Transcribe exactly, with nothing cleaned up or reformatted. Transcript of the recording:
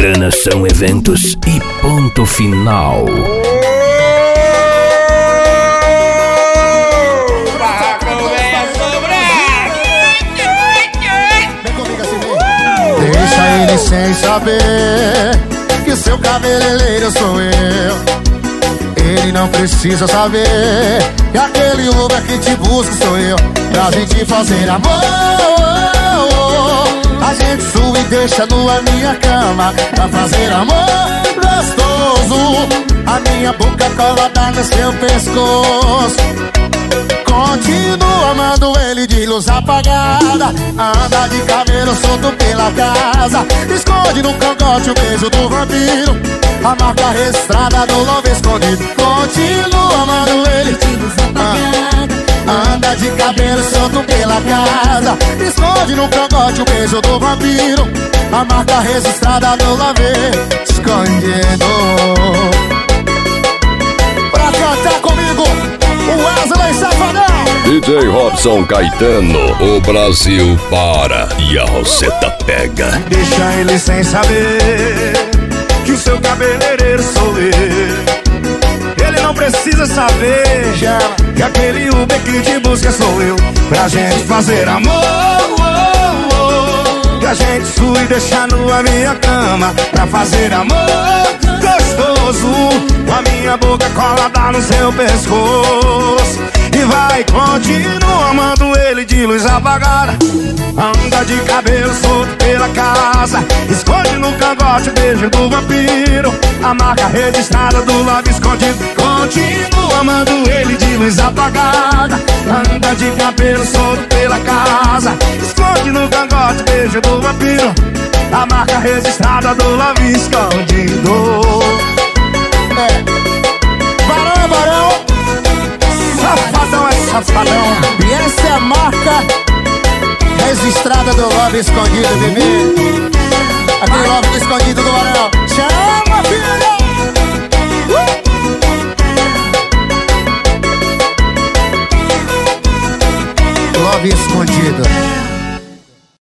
Enganação Eventos e ponto final. Deixa ele sem saber que seu cabeleireiro sou eu. Ele não precisa saber que aquele Uber que te busca sou eu. Pra gente fazer amor, a gente sua e deixa nua minha cama. Pra fazer amor gostoso, a minha boca colada no seu pescoço. Continua amando ele de luz apagada, anda de cabelo solto pela casa, esconde no cangote o beijo do vampiro, a marca registrada do love escondido. Continua amando ele de luz apagada, anda de cabelo solto pela casa, esconde no cangote o beijo do vampiro, a marca registrada do love escondido. Pra cantar comigo, o Wesley Safadão, D J Robson Caetano, o Brasil para e a Roseta pega. Deixa ele sem saber que o seu cabeleireiro sou eu. Ele não precisa saber já que aquele Uber que te busca sou eu. Pra gente fazer amor, oh, oh, que a gente sua e deixar nua minha cama. Pra fazer amor gostoso, com a minha boca colada no seu pescoço. E vai continuar amando ele de luz apagada, anda de cabelo solto pela casa, esconde no cangote o beijo do vampiro, a marca registrada do lado escondido. Continua amando ele de luz apagada, anda de cabelo solto pela casa, esconde no cangote o beijo do vampiro, a marca registrada do lado escondido. É. Barão é barão, safadão é safadão. E essa é a marca registrada do love escondido, bebê. Aquele love escondido do Barão. Chama, filha! Uh! Love escondido.